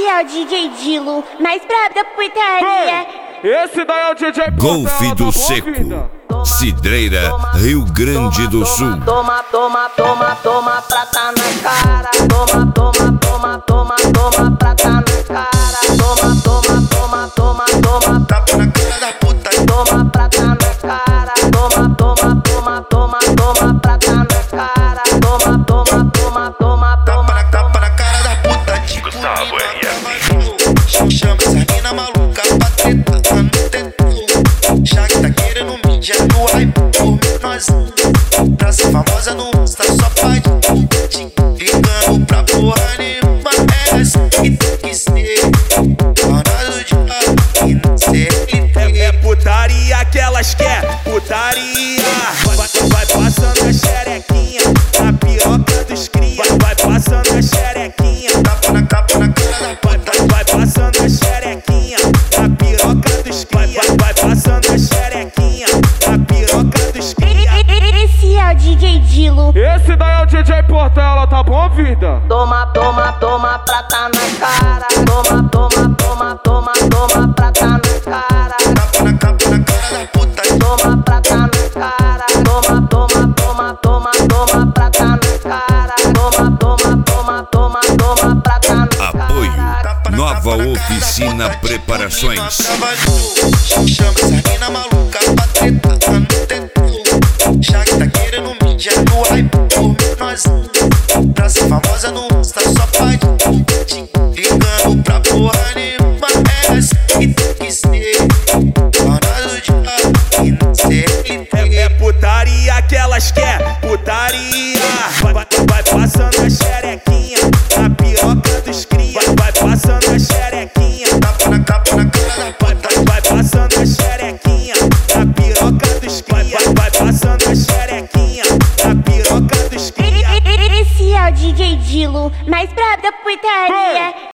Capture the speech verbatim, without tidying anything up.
Esse é o D J Dilo, mais brabo da putaria. Esse daí é o D J Golfe do Seco, Cidreira, Rio Grande do Sul. Toma, toma, toma, toma, prata na cara. Toma, toma, toma, toma, toma, prata na cara. Toma, toma, toma, toma, toma, tapa na cara da puta. Toma, prata na cara. Toma, toma, toma, toma, toma, prata na cara. Toma, toma, toma, toma, tapa na, tapa na cara da puta. Tipo Gustavo R M. Chama essa mina maluca pra treta no teto. Já que tá querendo mídia no hype por nós. Pra ser famosa no Insta só faz de ligando pra porra nenhuma. É essa que tem que ser tornado de ar e não sei. É, é putaria que elas quer, putaria. Vai, vai, vai passando a xerequinha na piroca dos cria. Vai, vai passando a xerequinha. Tapa na, tapa na cara da Vai, vai, vai passando a xerequinha na piroca dos cria. Vai, vai passando a xerequinha na piroca dos cria. Esse é o D J Dilo. Esse daí é o D J Portela, tá bom, vida? Toma, toma, toma, prata na cara. Toma, toma, toma, toma, toma, prata na cara. tapa na, tapa na cara da puta. Toma, prata na cara. Toma, toma, toma, toma, toma, prata na cara. Toma, toma, toma, toma, toma, prata na cara. Apoio Nova Oficina Preparações. Chama essa mina maluca pra treta no teto. Já que tá querendo mídia no hype por nós. Pra ser famosa no Insta só faz de ligando pra porra nenhuma. É essa que tem que ser tornado de ar e não sei. É, é putaria que elas quer, putaria. Vai, vai, vai passando a xerequinha na piroca dos cria. Vai, vai passando a xerequinha. Tapa na, tapa na cara da Vai, puta. vai, vai passando a xerequinha na piroca dos cria. Vai, vai passando a xerequinha na piroca dos cria. Esse é o D J Dilo, mais brabo da putaria.